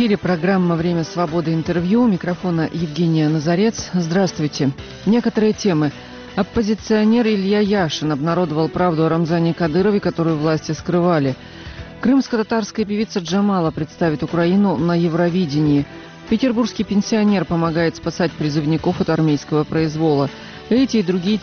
эфире программа «Время свободы. Интервью». У микрофона Евгения Назарец. Здравствуйте. Некоторые темы. Оппозиционер Илья Яшин обнародовал правду о Рамзане Кадырове, которую власти скрывали. Крымско-татарская певица Джамала представит Украину на Евровидении. Петербургский пенсионер помогает спасать призывников от армейского произвола. Эти и другие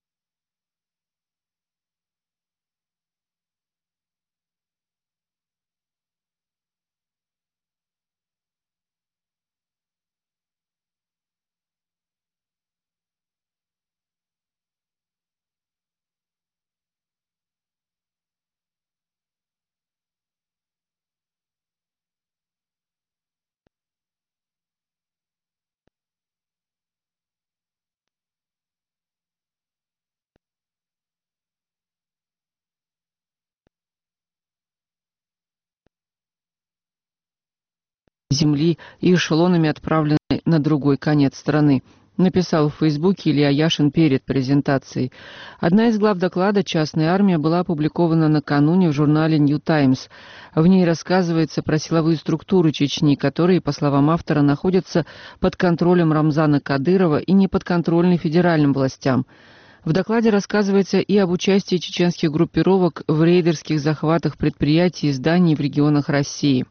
земли и эшелонами отправлены на другой конец страны, написал в Фейсбуке Илья Яшин перед презентацией. Одна из глав доклада «Частная армия» была опубликована накануне в журнале New Times. В ней рассказывается про силовые структуры Чечни, которые, по словам автора, находятся под контролем Рамзана Кадырова и не подконтрольны федеральным властям. В докладе рассказывается и об участии чеченских группировок в рейдерских захватах предприятий и зданий в регионах России.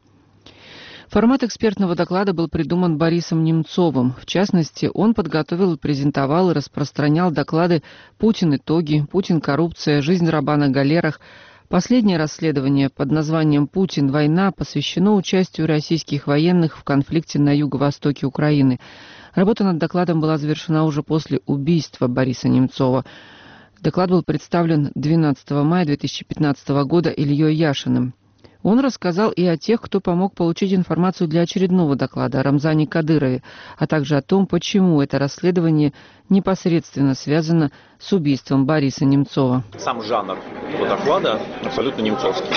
Формат экспертного доклада был придуман Борисом Немцовым. В частности, он подготовил, презентовал и распространял доклады «Путин. Итоги», «Путин. Коррупция», «Жизнь раба на галерах». Последнее расследование под названием «Путин. Война» посвящено участию российских военных в конфликте на юго-востоке Украины. Работа над докладом была завершена уже после убийства Бориса Немцова. Доклад был представлен 12 мая 2015 года Ильей Яшиным. Он рассказал и о тех, кто помог получить информацию для очередного доклада о Рамзане Кадырове, а также о том, почему это расследование непосредственно связано с убийством Бориса Немцова. Сам жанр этого доклада абсолютно немцовский.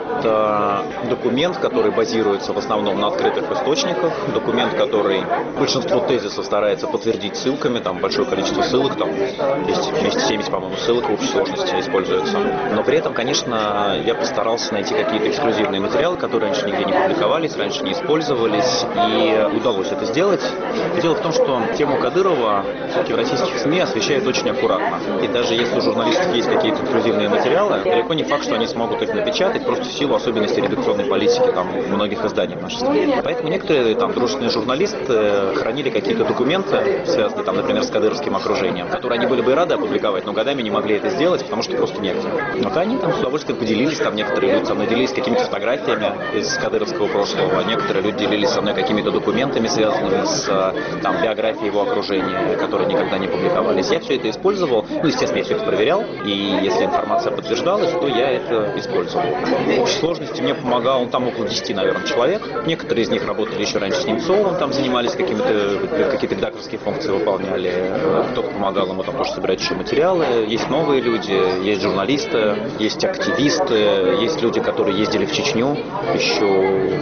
Это документ, который базируется в основном на открытых источниках, документ, который большинство тезисов старается подтвердить ссылками, там большое количество ссылок, там есть 270, по-моему, ссылок в общей сложности используется. Но при этом, конечно, я постарался найти какие-то эксклюзивные материалы, которые раньше нигде не публиковались, раньше не использовались, и удалось это сделать. Дело в том, что тему Кадырова все-таки в российских СМИ освещают очень аккуратно. И даже если у журналистов есть какие-то эксклюзивные материалы, далеко не факт, что они смогут их напечатать, просто в силу особенностей редакционной политики там, многих изданий в нашей стране. Поэтому некоторые там дружественные журналисты хранили какие-то документы, связанные, там, например, с кадыровским окружением, которые они были бы и рады опубликовать, но годами не могли это сделать, потому что просто негде. Вот они там с удовольствием поделились, там некоторые люди со мной делились какими-то фотографиями из кадыровского прошлого, а некоторые люди делились со мной какими-то документами, связанными с там, биографией его окружения, которые никогда не публиковались. Я все это использовал. Ну, естественно, я все это проверял, и если информация подтверждалась, то я это использовал. В общей сложности мне помогал, там около 10, наверное, человек. Некоторые из них работали еще раньше с Немцовым, там занимались какие-то редакторские функции выполняли. Кто-то помогал ему там тоже собирать еще материалы. Есть новые люди, есть журналисты, есть активисты, есть люди, которые ездили в Чечню еще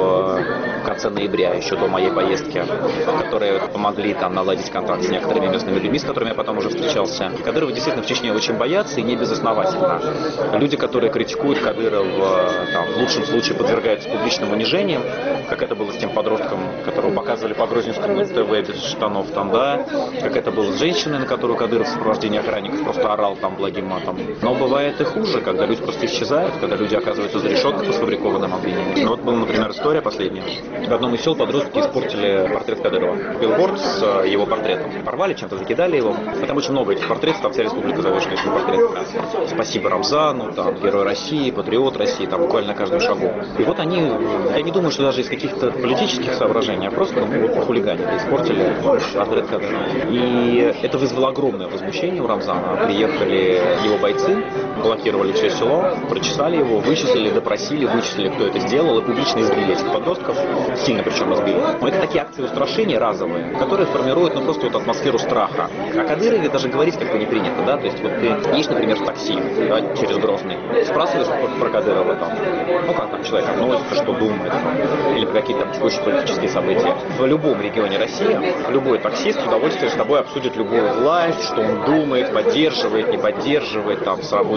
в конце ноября, еще до моей поездки, которые помогли там наладить контакт с некоторыми местными людьми, с которыми я потом уже встречался. Кадырова действительно в Чечне очень боятся, и не безосновательно. Люди, которые критикуют Кадырова, там, в лучшем случае подвергаются публичным унижениям, как это было с тем подростком, которого показывали по Грозненскому ТВ без штанов, там, да, как это было с женщиной, на которую Кадыров в сопровождении охранников просто орал там благим матом. Но бывает и хуже, когда люди просто исчезают, когда люди оказываются за решеткой по сфабрикованным обвинениям. Ну, вот была, например, история последняя. В одном из сел подростки испортили портрет Кадырова. Билборд с его портретом. Порвали, чем-то закидали его. А там очень много этих портретов, там вся республика завешена этим портретом. Спасибо Рамзану, там, Герой России, Патриот России, там буквально на каждом шагу. И вот они, я не думаю, что даже из каких-то политических соображений, а просто вот хулиганили, испортили портрет Кадырова. И это вызвало огромное возмущение у Рамзана. Приехали его бойцы, блокировали все село, прочесали его, вычислили, допросили, вычислили, кто это сделал, и публично избили этих подростков, сильно причем избили. Но это такие акции устрашения разовые, которые формируют, ну, просто вот атмосферу страха. О Кадырове даже говорить как бы не принято, да, то есть вот ты едешь, например, в такси, да, через Грозный, спрашиваешь про Кадырова там, ну, как там человек относится, что думает, или про какие-то там текущие политические события. В любом регионе России любой таксист с удовольствием с тобой обсудит любую власть, что он думает, поддерживает, не поддерживает, там, будет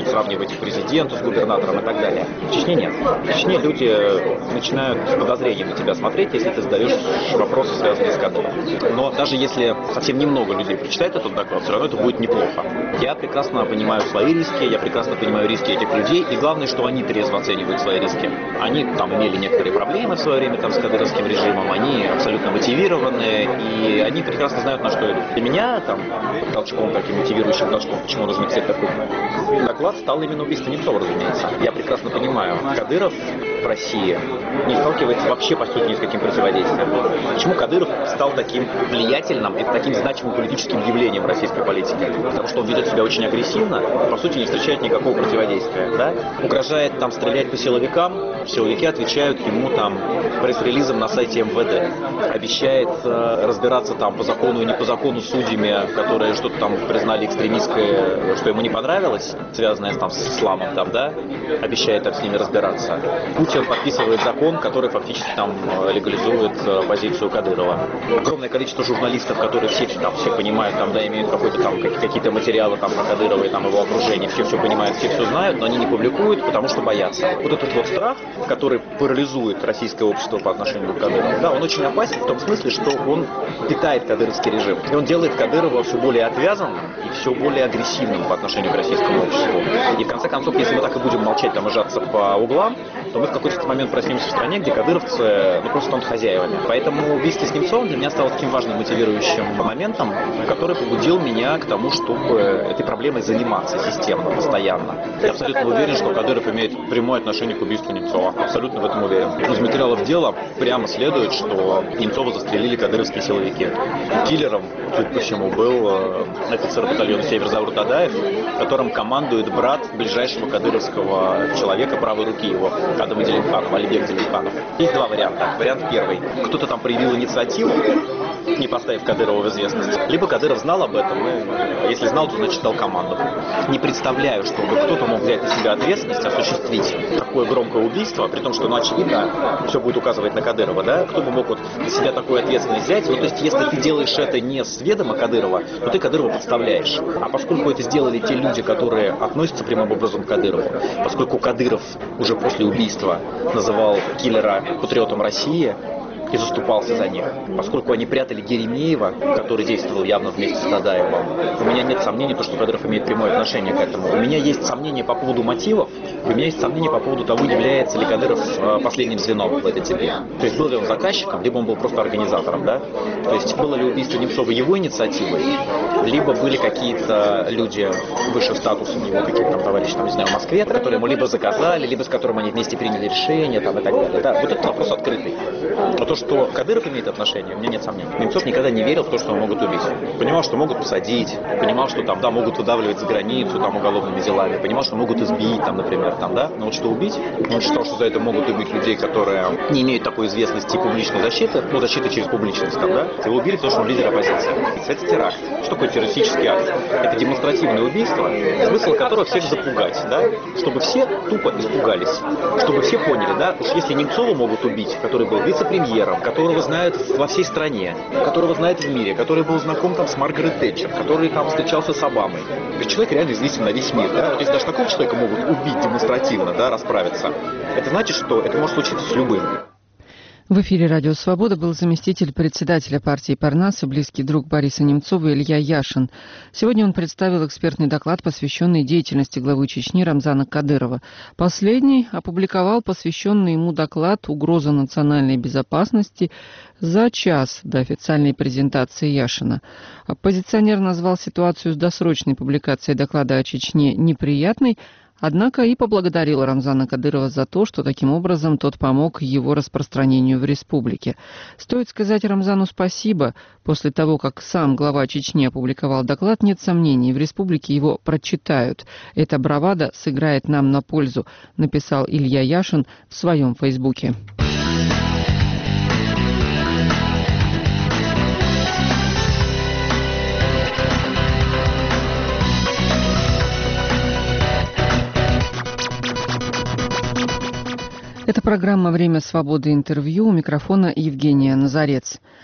сравнивать президента с губернатором и так далее. В Чечне нет. В Чечне люди начинают с подозрением на тебя смотреть, если ты задаешь вопросы, связанные с Кадыровым. Но даже если совсем немного людей прочитает этот доклад, все равно это будет неплохо. Я прекрасно понимаю свои риски, я прекрасно понимаю риски этих людей, и главное, что они трезво оценивают свои риски. Они там имели некоторые проблемы в свое время там, с кадыровским режимом, они абсолютно мотивированы, и они прекрасно знают, на что идут. Для меня там толчком, таким мотивирующим толчком, почему нужно написать такой доклад, стало именно убийство Немцова, разумеется. Я прекрасно понимаю, Кадыров в России не сталкивается вообще, по сути, ни с каким противодействием. Почему Кадыров стал таким влиятельным и таким значимым политическим явлением в российской политике? Потому что он ведет себя очень агрессивно, по сути, не встречает никакого противодействия. Да? Угрожает там стрелять по силовикам, силовики отвечают ему там пресс-релизом на сайте МВД. Обещает разбираться там по закону и не по закону с судьями, которые что-то там признали экстремистское, что ему не понравилось, связанное там с исламом, там, да? Обещает там с ними разбираться. Путин подписывает закон, который фактически там легализует позицию Кадырова. Огромное количество журналистов, которые все понимают, там, да, имеют какие-то материалы там на Кадырова и там его окружение, все понимают, все знают, но они не публикуют, потому что боятся. Вот этот вот страх, который парализует российское общество по отношению к Кадырову, да, он очень опасен в том смысле, что он питает кадыровский режим. И он делает Кадырова все более отвязанным и все более агрессивным по отношению к российскому обществу. И в конце концов, если мы так и будем молчать там и сжаться по углам, то мы в какой-то момент проснемся в стране, где кадыровцы просто станут хозяевами. Поэтому убийство с Немцовым для меня стало таким важным мотивирующим моментом, который побудил меня к тому, чтобы этой проблемой заниматься системно, постоянно. Я абсолютно уверен, что Кадыров имеет прямое отношение к убийству Немцова. Абсолютно в этом уверен. Из материалов дела прямо следует, что Немцова застрелили кадыровские силовики. Киллером, судя по всему, был офицер батальона «Север-Завр» Тадаев, которым командует брат ближайшего кадыровского человека, правой руки его, Адама Делимханова, Алибек Делимханов. Есть два варианта. Вариант первый. Кто-то там проявил инициативу, не поставив Кадырова в известность. Либо Кадыров знал об этом, и если знал, то значит дал команду. Не представляю, чтобы кто-то мог взять на себя ответственность, осуществить такое громкое убийство, при том, что, очевидно, все будет указывать на Кадырова, да? Кто бы мог вот на себя такую ответственность взять? Ну, то есть, если ты делаешь это не с ведома Кадырова, то ты Кадырова подставляешь. А поскольку это сделали те люди, которые относятся прямым образом к Кадырову, поскольку Кадыров уже после убийства называл киллера патриотом России и заступался за них. Поскольку они прятали Еремеева, который действовал явно вместе с Тадаевым, у меня нет сомнений, что Кадыров имеет прямое отношение к этому. У меня есть сомнения по поводу мотивов, у меня есть сомнения по поводу того, является ли Кадыров последним звеном в этой цепи. То есть был ли он заказчиком, либо он был просто организатором, да? То есть было ли убийство Немцова его инициативой, либо были какие-то люди выше статусом его, какие-то там товарищи, там, не знаю, в Москве, которые ему либо заказали, либо с которым они вместе приняли решение, там, и так далее. Да, вот этот вопрос открытый. Но то, что Кадыров имеет отношение, у меня нет сомнений. Немцов никогда не верил в то, что его могут убить. Понимал, что могут посадить, понимал, что там, да, могут выдавливать за границу, там, уголовными делами, понимал, что могут избить, там, например, там, да, но вот что убить, он считал, что за это могут убить людей, которые не имеют такой известности и публичной защиты, ну, защиты через публичность, там, да, его убили, потому что он лидер оппозиции. Это теракт. Что такое террористический акт? Это демонстративное убийство, смысл которого всех запугать, да, чтобы все тупо испугались, чтобы все поняли, да, уж если Немцова могут убить, который был вице-премьером, которого знают во всей стране, которого знают в мире, который был знаком там с Маргарет Тэтчер, который там встречался с Обамой. То есть человек реально известен на весь мир, да, то есть даже такого человека могут убить демонстративно, да, расправиться. Это значит, что это может случиться с любым. В эфире «Радио Свобода» был заместитель председателя партии Парнас и близкий друг Бориса Немцова Илья Яшин. Сегодня он представил экспертный доклад, посвященный деятельности главы Чечни Рамзана Кадырова. Последний опубликовал посвященный ему доклад «Угроза национальной безопасности» за час до официальной презентации Яшина. Оппозиционер назвал ситуацию с досрочной публикацией доклада о Чечне неприятной, однако и поблагодарил Рамзана Кадырова за то, что таким образом тот помог его распространению в республике. Стоит сказать Рамзану спасибо. После того, как сам глава Чечни опубликовал доклад, нет сомнений, в республике его прочитают. Эта бравада сыграет нам на пользу, написал Илья Яшин в своем фейсбуке. Это программа «Время свободы. Интервью». У микрофона Евгения Назарец.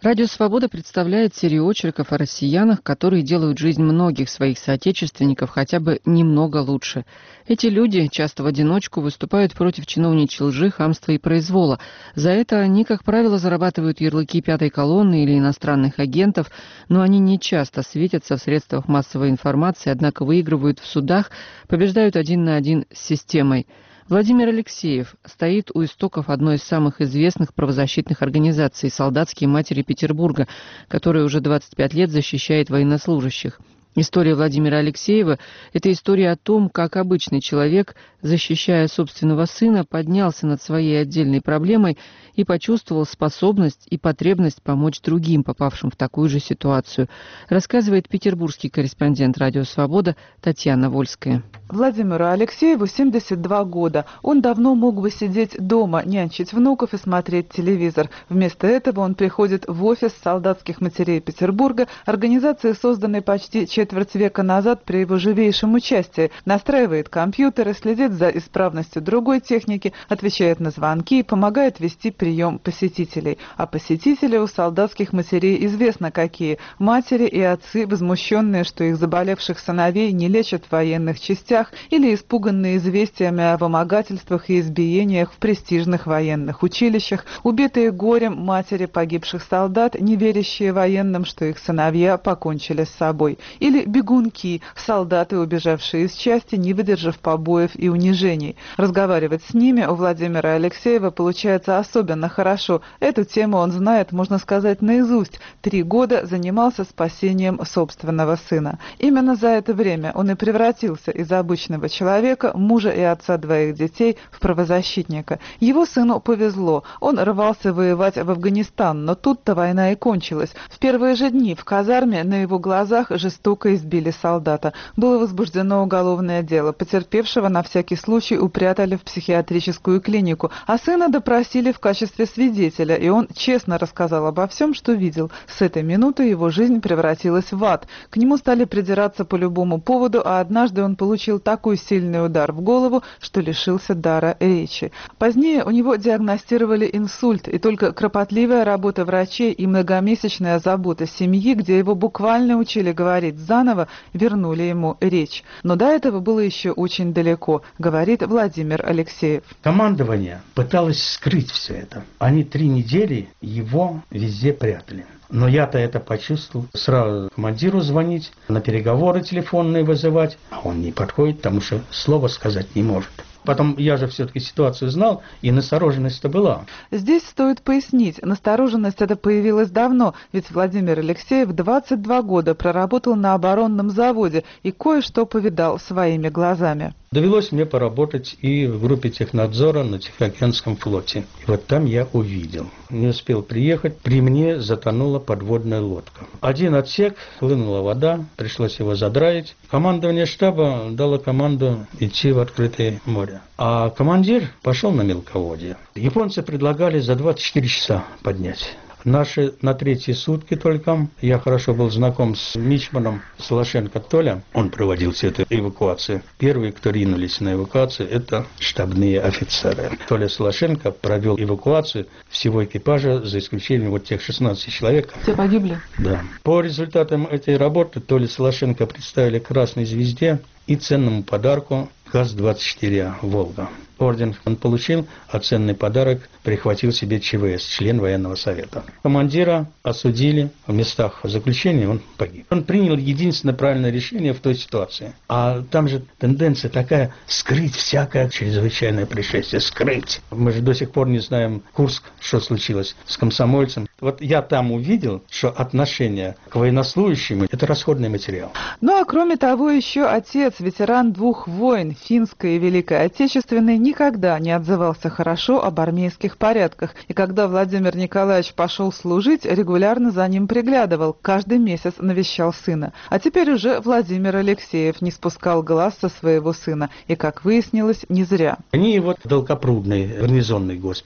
Радио «Свобода» представляет серию очерков о россиянах, которые делают жизнь многих своих соотечественников хотя бы немного лучше. Эти люди, часто в одиночку, выступают против чиновничьей лжи, хамства и произвола. За это они, как правило, зарабатывают ярлыки пятой колонны или иностранных агентов, но они не часто светятся в средствах массовой информации, однако выигрывают в судах, побеждают 1 на 1 с системой. Владимир Алексеев стоит у истоков одной из самых известных правозащитных организаций «Солдатские матери Петербурга», которая уже 25 лет защищает военнослужащих. История Владимира Алексеева – это история о том, как обычный человек, защищая собственного сына, поднялся над своей отдельной проблемой и почувствовал способность и потребность помочь другим, попавшим в такую же ситуацию, рассказывает петербургский корреспондент «Радио Свобода» Татьяна Вольская. Владимиру Алексееву 72 года. Он давно мог бы сидеть дома, нянчить внуков и смотреть телевизор. Вместо этого он приходит в офис солдатских матерей Петербурга, организации, созданной почти четверть века назад при его живейшем участии, настраивает компьютеры, следит за исправностью другой техники, отвечает на звонки и помогает вести прием посетителей. А посетители у солдатских матерей известно какие. Матери и отцы, возмущенные, что их заболевших сыновей не лечат в военных частях, или испуганные известиями о вымогательствах и избиениях в престижных военных училищах, убитые горем матери погибших солдат, не верящие военным, что их сыновья покончили с собой, или бегунки, солдаты, убежавшие из части, не выдержав побоев и унижений. Разговаривать с ними у Владимира Алексеева получается особенно хорошо. Эту тему он знает, можно сказать, наизусть. 3 года занимался спасением собственного сына. Именно за это время он и превратился из обычного человека, мужа и отца 2 детей, в правозащитника. Его сыну повезло. Он рвался воевать в Афганистан, но тут-то война и кончилась. В первые же дни в казарме на его глазах жестоко избили солдата. Было возбуждено уголовное дело. Потерпевшего на всякий случай упрятали в психиатрическую клинику, а сына допросили в качестве свидетеля, и он честно рассказал обо всем, что видел. С этой минуты его жизнь превратилась в ад. К нему стали придираться по любому поводу, а однажды он получил такой сильный удар в голову, что лишился дара речи. Позднее у него диагностировали инсульт, и только кропотливая работа врачей и многомесячная забота семьи, где его буквально учили говорить заново, вернули ему речь. Но до этого было еще очень далеко, говорит Владимир Алексеев. Командование пыталось скрыть все это. Они 3 недели его везде прятали. Но я-то это почувствовал. Сразу командиру звонить, на переговоры телефонные вызывать. А он не подходит, потому что слова сказать не может. Потом я же все-таки ситуацию знал, и настороженность-то была. Здесь стоит пояснить, настороженность эта появилась давно, ведь Владимир Алексеев 22 года проработал на оборонном заводе и кое-что повидал своими глазами. Довелось мне поработать и в группе технадзора на Тихоокеанском флоте. И вот там я увидел. Не успел приехать, при мне затонула подводная лодка. Один отсек, хлынула вода, пришлось его задраить. Командование штаба дало команду идти в открытое море. А командир пошел на мелководье. Японцы предлагали за 24 часа поднять. Наши на 3-е сутки только. Я хорошо был знаком с мичманом Солошенко Толя. Он проводил всю эту эвакуацию. Первые, кто ринулись на эвакуацию, это штабные офицеры. Толя Солошенко провел эвакуацию всего экипажа, за исключением вот тех 16 человек. Все погибли? Да. По результатам этой работы Толе Солошенко представили Красной Звезде и ценному подарку ГАЗ-24 «Волга». Орден он получил, а ценный подарок прихватил себе ЧВС, член военного совета. Командира осудили, в местах заключения он погиб. Он принял единственное правильное решение в той ситуации. А там же тенденция такая — скрыть всякое чрезвычайное происшествие, скрыть. Мы же до сих пор не знаем Курск, что случилось с комсомольцем. Вот я там увидел, что отношение к военнослужащим — это расходный материал. Ну а кроме того, еще отец, ветеран 2 войн, финской и Великой Отечественной, никогда не отзывался хорошо об армейских порядках. И когда Владимир Николаевич пошел служить, регулярно за ним приглядывал, каждый месяц навещал сына. А теперь уже Владимир Алексеев не спускал глаз со своего сына. И, как выяснилось, не зря. Они его в Долгопрудный гарнизонный госпиталь.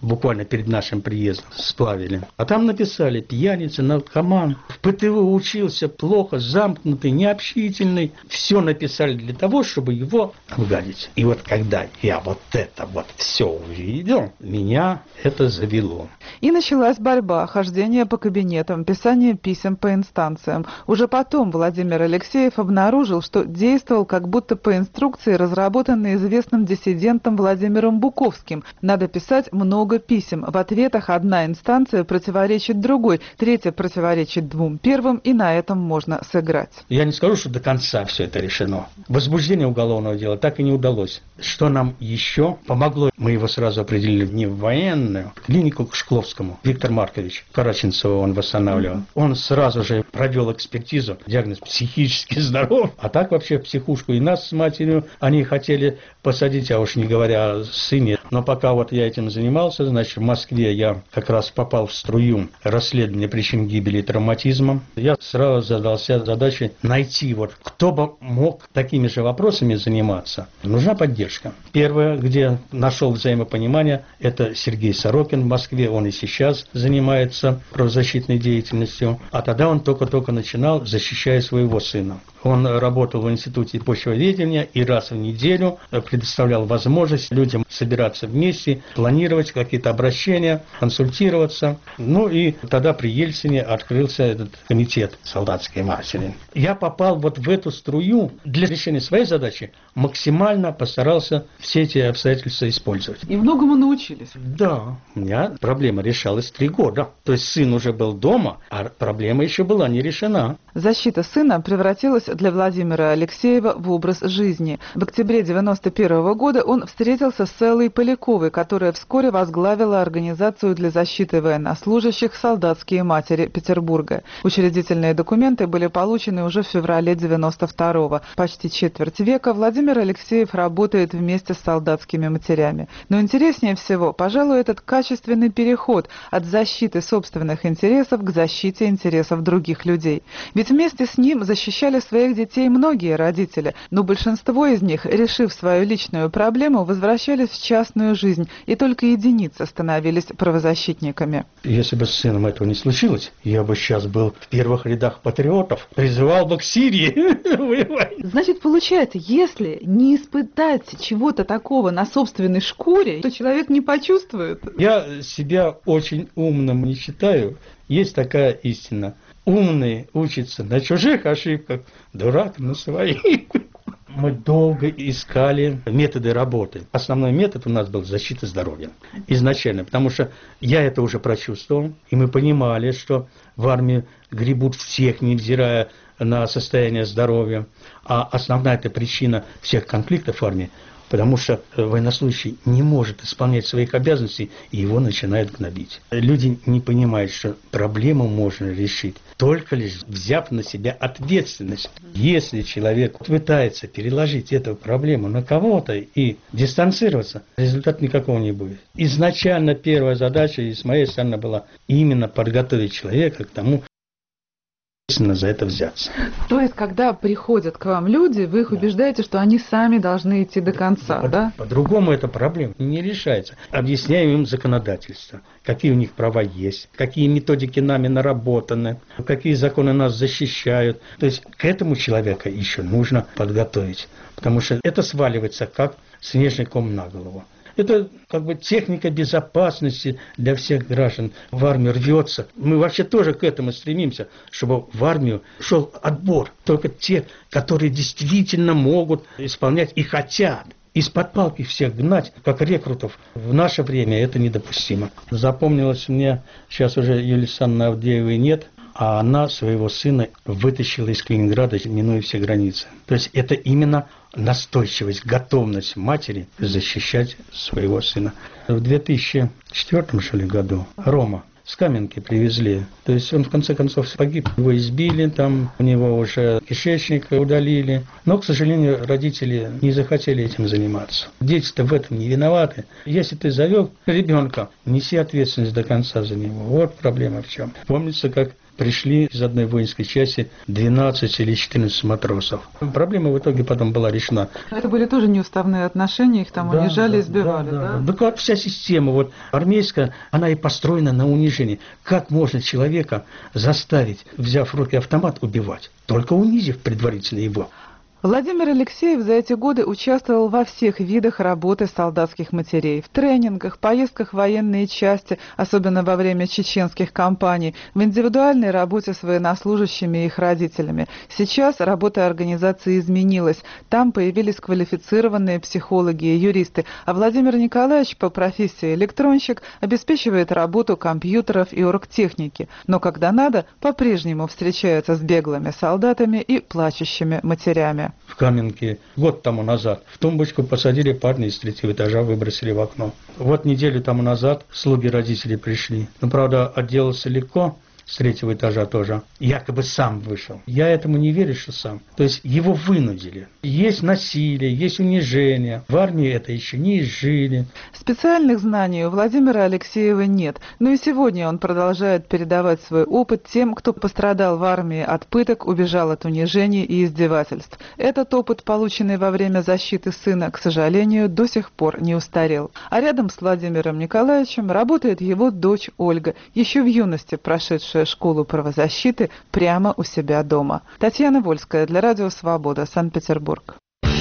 буквально перед нашим приездом сплавили. А там написали: пьяница, наркоман, в ПТУ учился плохо, замкнутый, необщительный. Все написали для того, чтобы его обгадить. И вот когда я вот это вот все увидел, меня это завело. И началась борьба, хождение по кабинетам, писание писем по инстанциям. Уже потом Владимир Алексеев обнаружил, что действовал как будто по инструкции, разработанной известным диссидентом Владимиром Буковским. Надо писать много писем. В ответах одна инстанция противоречит другой, третья противоречит двум первым, и на этом можно сыграть. Я не скажу, что до конца все это решено. Возбуждение уголовного дела так и не удалось. Что нам еще помогло? Мы его сразу определили не в военную клинику к Шкловскому. Виктор Маркович Караченцева он восстанавливал. Он сразу же провел экспертизу, диагноз психически здоров. А так вообще в психушку и нас с матерью они хотели посадить, а уж не говоря о сыне. Но пока вот я этим занимался, значит, в Москве я как раз попал в струю расследования причин гибели и травматизма. Я сразу задался задачей найти, вот кто бы мог такими же вопросами заниматься. Нужна поддержка. Первое, где нашел взаимопонимание, это Сергей Сорокин в Москве. Он и сейчас занимается правозащитной деятельностью. А тогда он только-только начинал, защищая своего сына. Он работал в Институте почвоведения и раз в неделю предоставлял возможность людям собираться вместе, планировать какие-то обращения, консультироваться. Ну и тогда при Ельцине открылся этот комитет солдатской матери. Я попал вот в эту струю. Для решения своей задачи максимально постарался все эти обстоятельства использовать. И многому научились. Да, у меня проблема решалась 3 года. То есть сын уже был дома, а проблема еще была не решена. Защита сына превратилась для Владимира Алексеева в образ жизни. В октябре 1991 года он встретился с Эллой Поляковой, которая вскоре возглавила организацию для защиты военнослужащих «Солдатские матери» Петербурга. Учредительные документы были получены уже в феврале 1992-го. Почти четверть века Владимир Алексеев работает вместе с солдатскими матерями. Но интереснее всего, пожалуй, этот качественный переход от защиты собственных интересов к защите интересов других людей. Ведь вместе с ним защищали своих детей многие родители, но большинство из них, решив свою личную проблему, возвращались в частную жизнь, и только единицы становились правозащитниками. Если бы с сыном этого не случилось, я бы сейчас был в первых рядах патриотов, призывал бы к Сирии воевать. Значит, получается, если не испытать чего-то такого на собственной шкуре, то человек не почувствует. Я себя очень умным не считаю. Есть такая истина. Умный учится на чужих ошибках, дурак на своих. Мы долго искали методы работы. Основной метод у нас был защита здоровья. Изначально, потому что я это уже прочувствовал, и мы понимали, что в армии гребут всех, невзирая на состояние здоровья. А основная эта причина всех конфликтов в армии, потому что военнослужащий не может исполнять своих обязанностей, и его начинают гнобить. Люди не понимают, что проблему можно решить, только лишь взяв на себя ответственность. Если человек пытается переложить эту проблему на кого-то и дистанцироваться, результата никакого не будет. Изначально первая задача и с моей стороны была именно подготовить человека к тому, за это взяться. То есть, когда приходят к вам люди, вы их убеждаете, что они сами должны идти до конца, да? По-другому эта проблема не решается. Объясняем им законодательство, какие у них права есть, какие методики нами наработаны, какие законы нас защищают. То есть, к этому человека еще нужно подготовить, потому что это сваливается как снежный ком на голову. Это как бы техника безопасности для всех граждан. В армию рвется. Мы вообще тоже к этому стремимся, чтобы в армию шел отбор. Только те, которые действительно могут исполнять и хотят. Из-под палки всех гнать, как рекрутов, в наше время это недопустимо. Запомнилось мне, сейчас уже Юлии Александровны Авдеевой нет, а она своего сына вытащила из Калининграда, минуя все границы. То есть это именно настойчивость, готовность матери защищать своего сына. В 2004 что ли, году Рома с Каменки привезли. То есть он в конце концов погиб. Его избили, там у него уже кишечник удалили. Но, к сожалению, родители не захотели этим заниматься. Дети-то в этом не виноваты. Если ты завел ребенка, неси ответственность до конца за него. Вот проблема в чем. Помнится, как пришли из одной воинской части 12 или 14 матросов. Проблема в итоге потом была решена. Это были тоже неуставные отношения, их там унижали, избивали, да? Да, как вся система вот армейская, она и построена на унижении. Как можно человека заставить, взяв в руки автомат, убивать? Только унизив предварительно его. Владимир Алексеев за эти годы участвовал во всех видах работы солдатских матерей. В тренингах, поездках в военные части, особенно во время чеченских кампаний, в индивидуальной работе с военнослужащими и их родителями. Сейчас работа организации изменилась. Там появились квалифицированные психологи и юристы. А Владимир Николаевич по профессии электронщик обеспечивает работу компьютеров и оргтехники. Но когда надо, по-прежнему встречается с беглыми солдатами и плачущими матерями. В Каменке год тому назад в тумбочку посадили парня из 3-го этажа, выбросили в окно. Вот неделю тому назад слуги родителей пришли. Но, правда, отделался легко. С 3-го этажа тоже, якобы сам вышел. Я этому не верю, что сам. То есть его вынудили. Есть насилие, есть унижение. В армии это еще не изжили. Специальных знаний у Владимира Алексеева нет. Но и сегодня он продолжает передавать свой опыт тем, кто пострадал в армии от пыток, убежал от унижений и издевательств. Этот опыт, полученный во время защиты сына, к сожалению, до сих пор не устарел. А рядом с Владимиром Николаевичем работает его дочь Ольга, еще в юности прошедшая школу правозащиты прямо у себя дома. Татьяна Вольская для Радио Свобода, Санкт-Петербург.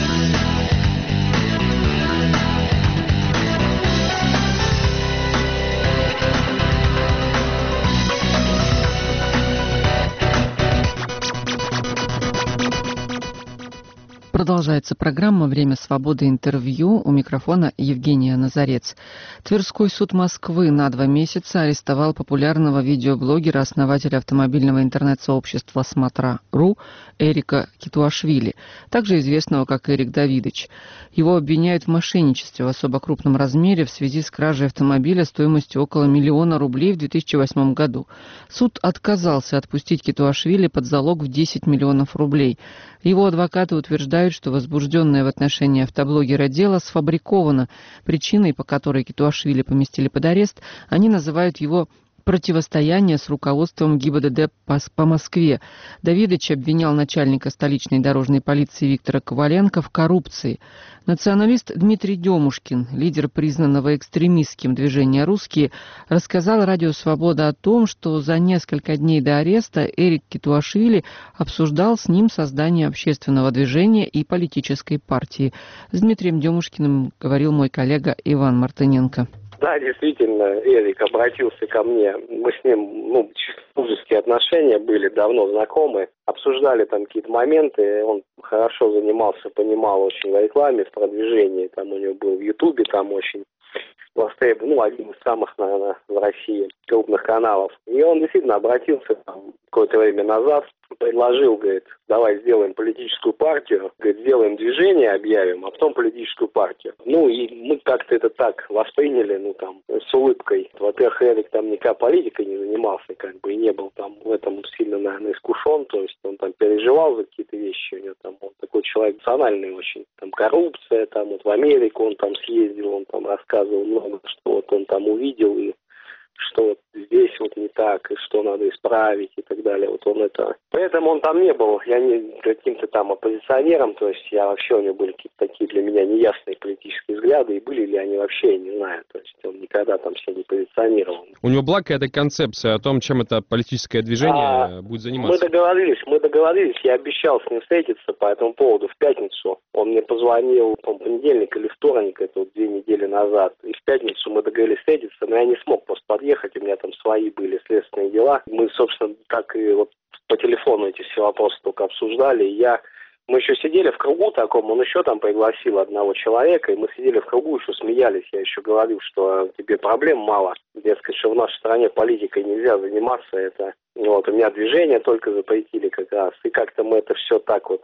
Продолжается программа «Время свободы. Интервью». У микрофона Евгения Назарец. Тверской суд Москвы на 2 месяца арестовал популярного видеоблогера, основателя автомобильного интернет-сообщества «Смотра.ру» Эрика Кетуашвили, также известного как Эрик Давидыч. Его обвиняют в мошенничестве в особо крупном размере в связи с кражей автомобиля стоимостью около 1 миллиона рублей в 2008 году. Суд отказался отпустить Кетуашвили под залог в 10 миллионов рублей. Его адвокаты утверждают, что возбужденное в отношении автоблогера дело сфабриковано. Причиной, по которой Кетуашвили поместили под арест, они называют его противостояние с руководством ГИБДД по Москве. Давидыч обвинял начальника столичной дорожной полиции Виктора Коваленко в коррупции. Националист Дмитрий Демушкин, лидер признанного экстремистским движения «Русские», рассказал Радио Свобода о том, что за несколько дней до ареста Эрик Кетуашвили обсуждал с ним создание общественного движения и политической партии. С Дмитрием Демушкиным говорил мой коллега Иван Мартыненко. Да, действительно, Эрик обратился ко мне. Мы с ним, дружеские отношения были, давно знакомы. Обсуждали там какие-то моменты. Он хорошо занимался, понимал очень в рекламе, в продвижении. Там у него был в Ютубе, там очень востребован, один из самых, наверное, в России крупных каналов. И он действительно обратился там какое-то время назад, предложил, говорит, давай сделаем политическую партию, говорит, сделаем движение, объявим, а потом политическую партию. И мы как-то это так восприняли, с улыбкой. Во-первых, Эрик там никакой политикой не занимался, и не был там в этом сильно, наверное, искушен, то есть он там переживал за какие-то вещи, у него там он такой человек национальный очень, там коррупция, там вот в Америку он там съездил, он там рассказывал много, что вот он там увидел и что вот здесь вот не так, и что надо исправить и так далее. Вот он это... Поэтому он там не был, я не каким-то там оппозиционером, то есть я вообще, у него были какие-то такие для меня неясные политические взгляды, и были ли они вообще, я не знаю. То есть он никогда там себя не позиционировал. У него была какая-то концепция о том, чем это политическое движение будет заниматься? Мы договорились, я обещал с ним встретиться по этому поводу в пятницу. Он мне позвонил, в понедельник или вторник, это вот 2 недели назад, и в пятницу мы договорились встретиться, но я не смог просто подъехать, у меня там свои были следственные дела. Мы, собственно, так и вот по телефону эти все вопросы только обсуждали, и мы еще сидели в кругу таком, он еще там пригласил одного человека, и мы сидели в кругу, еще смеялись, я еще говорил, что тебе проблем мало, дескать, что в нашей стране политикой нельзя заниматься, это у меня движение только запретили как раз, и как-то мы это все так вот.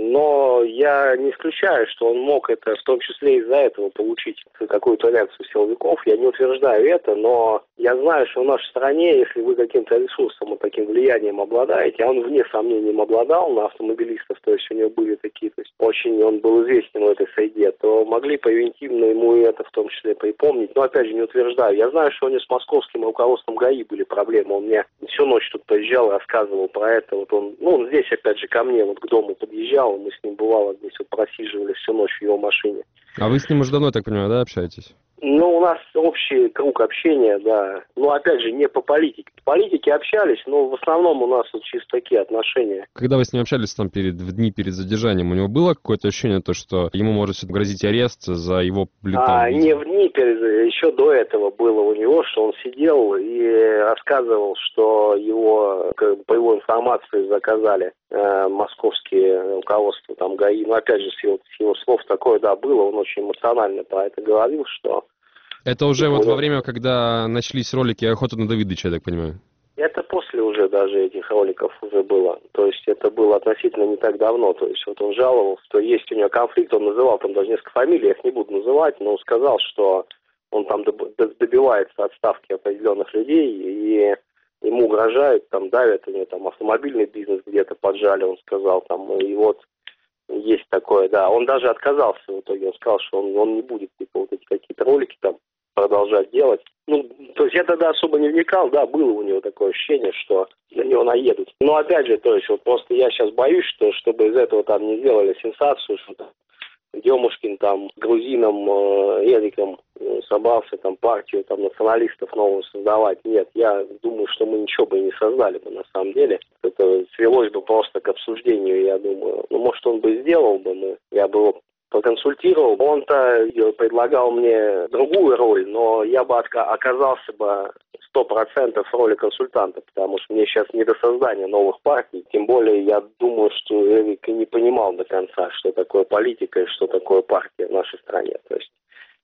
Но я не исключаю, что он мог это в том числе из-за этого получить какую-то реакцию силовиков. Я не утверждаю это, но я знаю, что в нашей стране, если вы каким-то ресурсом и таким влиянием обладаете, а он вне сомнением обладал на автомобилистов, то есть у него были такие, то есть очень он был известен в этой среде, то могли превентивно ему и это в том числе припомнить. Но опять же не утверждаю. Я знаю, что у него с московским руководством ГАИ были проблемы. Он мне всю ночь тут поезжал и рассказывал про это. Вот он здесь, опять же, ко мне вот к дому подъезжал, мы с ним, бывало, здесь вот просиживали всю ночь в его машине. А вы с ним уже давно, я так понимаю, да, общаетесь? Ну, у нас общий круг общения, да. Ну, опять же, не по политике. По политике общались, но в основном у нас вот чисто такие отношения. Когда вы с ним общались там в дни перед задержанием, у него было какое-то ощущение, то, что ему может грозить арест за его публикацию? Не в дни перед, еще до этого было у него, что он сидел и рассказывал, что его, по его информации, заказали московские руководства там ГАИ. Ну, опять же, с его слов такое, да, было. Он очень эмоционально про это говорил, что... Это уже вот во время, когда начались ролики «Охота на Давидыча», я так понимаю? Это после уже даже этих роликов уже было. То есть это было относительно не так давно. То есть вот он жаловался, что есть у него конфликт, он называл там даже несколько фамилий, я их не буду называть, но он сказал, что он там добивается отставки определенных людей, и ему угрожают, там давят, у него там автомобильный бизнес где-то поджали, он сказал, там, и вот есть такое, да. Он даже отказался в итоге, он сказал, что он не будет, типа, вот эти какие-то ролики там продолжать делать. Ну, то есть я тогда особо не вникал, да, было у него такое ощущение, что на него наедут. Но опять же, то есть вот просто я сейчас боюсь, что чтобы из этого там не сделали сенсацию, что Демушкин там с грузином Эриком собрался там партию там националистов новую создавать. Нет, я думаю, что мы ничего бы и не создали бы на самом деле. Это свелось бы просто к обсуждению, я думаю. Ну, может, он бы сделал бы, я бы его поконсультировал. Он-то предлагал мне другую роль, но я бы оказался бы 100% в роли консультанта, потому что мне сейчас не до создания новых партий. Тем более, я думаю, что Эрик и не понимал до конца, что такое политика и что такое партия в нашей стране. То есть,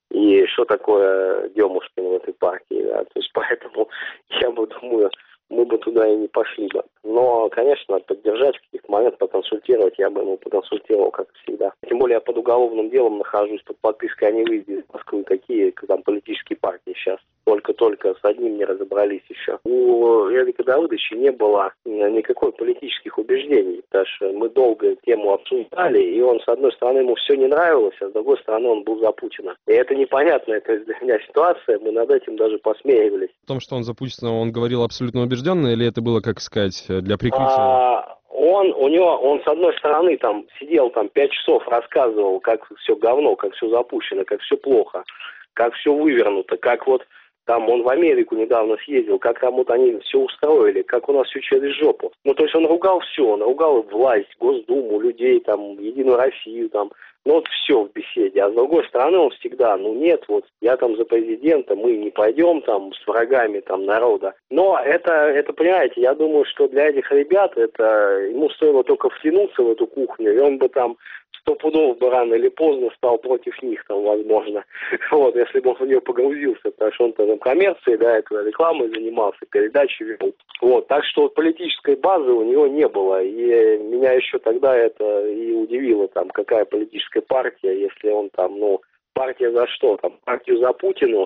и что такое Демушкин в этой партии. Да? То есть, поэтому я бы думаю, мы бы туда и не пошли бы. Но, конечно, поддержать в каких-то моментах, поконсультировать, я бы ему поконсультировал, как всегда. Тем более я под уголовным делом нахожусь, под подпиской о невыезде из Москвы. Какие там политические партии сейчас? Только-только с одним не разобрались еще. У Эрика Давыдовича не было никакой политических убеждений, потому что мы долго тему обсуждали, и он, с одной стороны, ему все не нравилось, а с другой стороны, он был за Путина. И это непонятная для меня ситуация, мы над этим даже посмеивались. В том, что он за Путина, он говорил абсолютно убежденно, или это было, как сказать, для прикрытия? Он с одной стороны там сидел там 5 часов, рассказывал, как все говно, как все запущено, как все плохо, как все вывернуто, как вот там он в Америку недавно съездил, как там вот они все устроили, как у нас все через жопу. Ну, то есть он ругал все, он ругал власть, Госдуму, людей, там, Единую Россию, там, ну, вот все в беседе. А с другой стороны он всегда, ну, нет, вот, я там за президента, мы не пойдем там с врагами там народа. Но это, понимаете, я думаю, что для этих ребят ему стоило только втянуться в эту кухню, и он бы там 100 пудов бы рано или поздно стал против них, там, возможно. Вот, если бы он в нее погрузился, потому что он там коммерцией, да, рекламой занимался, передачи вел. Вот, так что политической базы у него не было. И меня еще тогда это и удивило, там, какая политическая партия, если он там, ну, партия за что? Там, партию за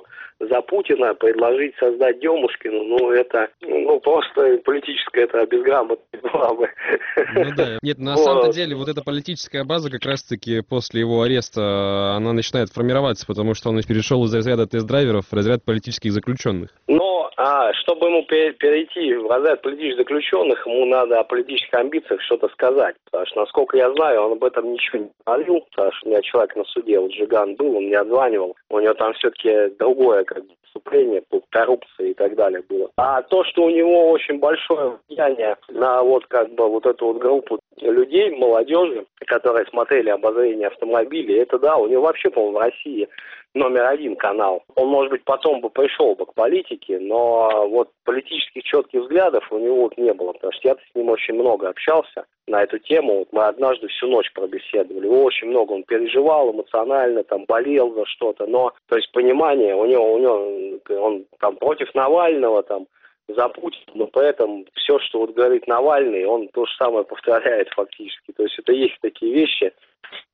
Путина предложить создать Демушкину, ну, это, ну, просто политическая это безграмотность была бы. Ну да. Нет, на самом деле, вот эта политическая база как раз-таки после его ареста, она начинает формироваться, потому что он перешел из разряда тест-драйверов в разряд политических заключенных. Но, чтобы ему перейти в разряд политических заключенных, ему надо о политических амбициях что-то сказать. Потому что, насколько я знаю, он об этом ничего не говорил, потому что у меня человек на суде, вот Жиган был, он мне отзванивал. У него там все-таки другое как бы преступление по коррупции и так далее было. А то, что у него очень большое влияние на вот как бы вот эту вот группу людей, молодежи, которые смотрели обозрение автомобилей, это да, у него вообще, по-моему, в России №1 канал. Он, может быть, потом бы пришел бы к политике, но вот политических четких взглядов у него вот не было, потому что я с ним очень много общался на эту тему. Вот мы однажды всю ночь пробеседовали. Очень много он переживал эмоционально, там болел за что-то, но, то есть, понимание у него он там против Навального, там, за Путина, но поэтому все, что вот говорит Навальный, он то же самое повторяет фактически. То есть это есть такие вещи,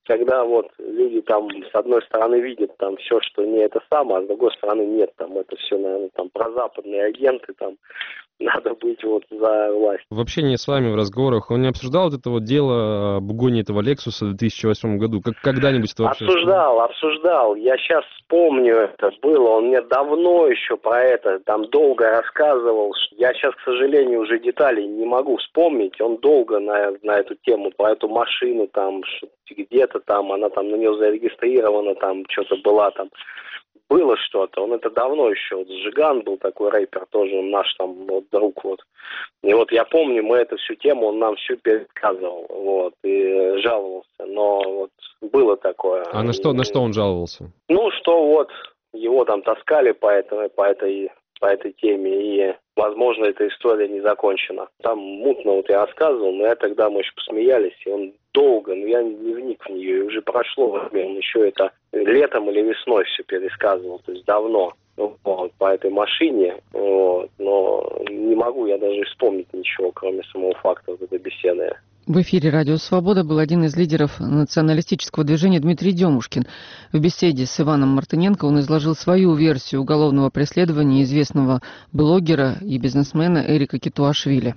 когда вот люди там с одной стороны видят там все, что не это самое, а с другой стороны нет, там это все, наверное, там прозападные агенты, там надо быть вот за власть. В общении с вами, в разговорах, он не обсуждал вот это вот дело об угоне этого Лексуса в 2008 году? Когда-нибудь это вообще... Обсуждал. Я сейчас вспомню, это было. Он мне давно еще про это там долго рассказывал. Я сейчас, к сожалению, уже деталей не могу вспомнить. Он долго на эту тему, про эту машину там, где-то там, она там на нее зарегистрирована, там что-то была там. Было что-то, он это давно еще, вот Жиган был такой рэпер, тоже наш там вот друг вот. И вот я помню, мы эту всю тему, он нам всю пересказывал, вот, и жаловался, но вот было такое. А на что он жаловался? Ну, что вот, его там таскали по этой теме, и, возможно, эта история не закончена. Там мутно вот я рассказывал, но мы еще посмеялись, и он долго, но я не вник в нее, и уже прошло время, он еще это летом или весной все пересказывал, то есть давно, вот, по этой машине, вот, но не могу я даже вспомнить ничего, кроме самого факта вот этой беседы. В эфире «Радио Свобода» был один из лидеров националистического движения Дмитрий Демушкин. В беседе с Иваном Мартыненко он изложил свою версию уголовного преследования известного блогера и бизнесмена Эрика Кетуашвили.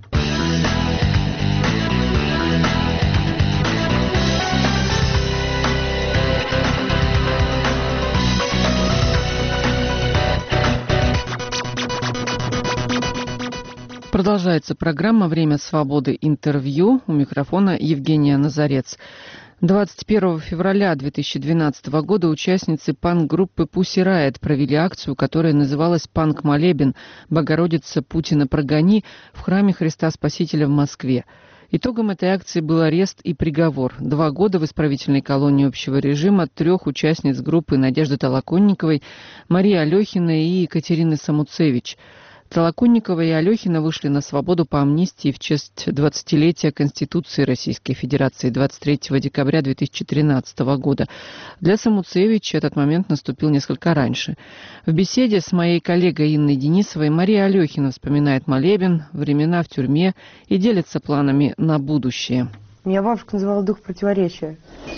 Продолжается программа «Время свободы. Интервью». У микрофона Евгения Назарец. 21 февраля 2012 года участницы панк-группы Pussy Riot провели акцию, которая называлась «Панк-молебен. Богородица Путина прогони» в храме Христа Спасителя в Москве. Итогом этой акции был арест и приговор. 2 года в исправительной колонии общего режима 3 участниц группы Надежды Толоконниковой, Марии Алехиной и Екатерины Самуцевич. Толоконникова и Алехина вышли на свободу по амнистии в честь 20-летия Конституции Российской Федерации 23 декабря 2013 года. Для Самуцевич этот момент наступил несколько раньше. В беседе с моей коллегой Инной Денисовой Мария Алехина вспоминает молебен, времена в тюрьме и делится планами на будущее. Меня бабушка называла дух противоречия.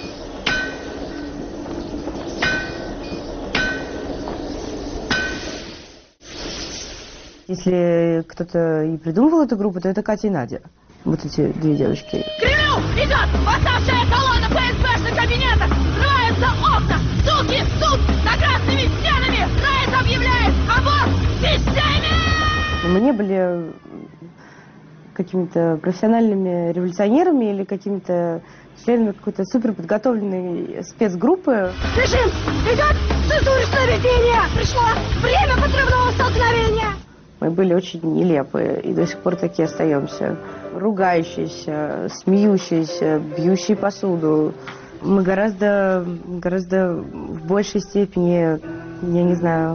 Если кто-то и придумывал эту группу, то это Катя и Надя. Вот эти 2 девочки. К Кремлю идет восставшая колонна ФСБшных кабинетов. Взрываются окна. Суки, суд за красными стенами. Райт объявляет аборт в системе. Мы не были какими-то профессиональными революционерами или какими-то членами какой-то суперподготовленной спецгруппы. Режим идет цензурное введение. Пришло время подрывного столкновения. Мы были очень нелепые и до сих пор такие остаемся. Ругающиеся, смеющиеся, бьющие посуду. Мы гораздо в большей степени, я не знаю,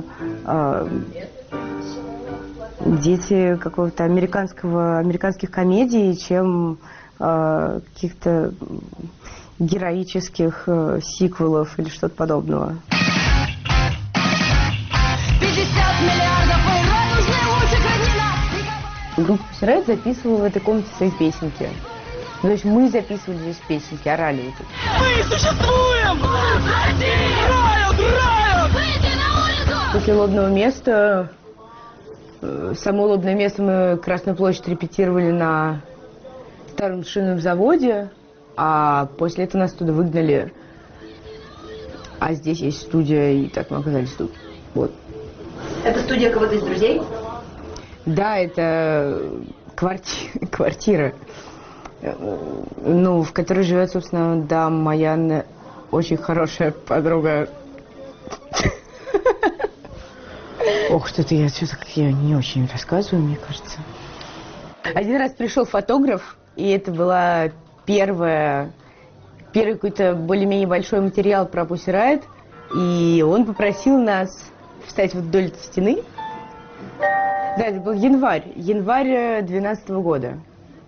дети какого-то американских комедий, чем каких-то героических сиквелов или что-то подобного. 50 миллиардов евро нужны лучше крадена. Группа Pussy Riot записывала в этой комнате свои песенки. То есть мы записывали здесь песенки, орали эти. Мы существуем! Райот! Выйди на улицу! После лобного места, само лобное место мы Красную площадь репетировали на старом шинном заводе, а после этого нас туда выгнали. А здесь есть студия, и так мы оказались тут. Вот. Это студия кого-то из друзей? Да, это квартира, в которой живет, собственно, да, моя очень хорошая подруга. Ох, что-то я не очень рассказываю, мне кажется. Один раз пришел фотограф, и это была первый какой-то более-менее большой материал про Pussy Riot, и он попросил нас встать вот вдоль стены. Да, это был январь 2012 года.